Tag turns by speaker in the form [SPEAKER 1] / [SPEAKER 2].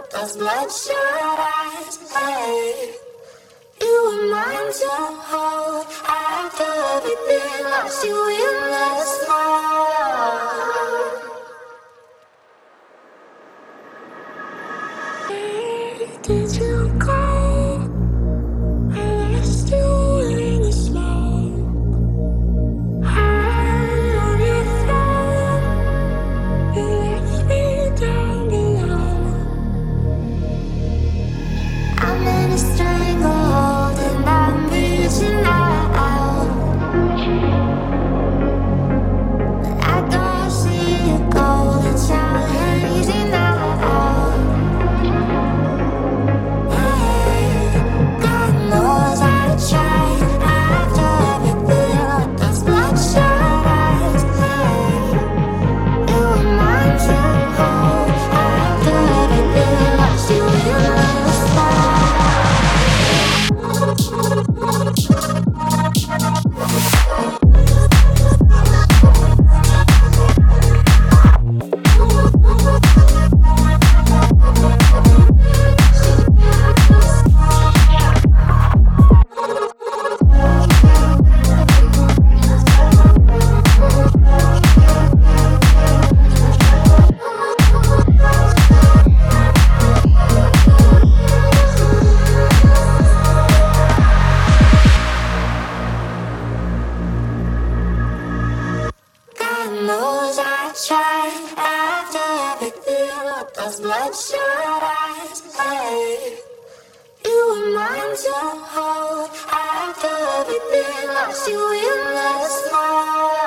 [SPEAKER 1] those bloodshot eyes. Hey, you were mine to hold. After everything, lost you in the smoke. Where did you go? I lost you in the smoke. High on your throne, you left me down below. I'm in a stranglehold and I'm reaching out. But I don't see a golden child hazy now. Hey, God knows I tried after everything with those bloodshot eyes. Hey, you were mine to hold after everything, lost you in the smoke. God knows I tried after everything with those bloodshot eyes. Hey, you were mine to hold after everything, lost you in the smoke.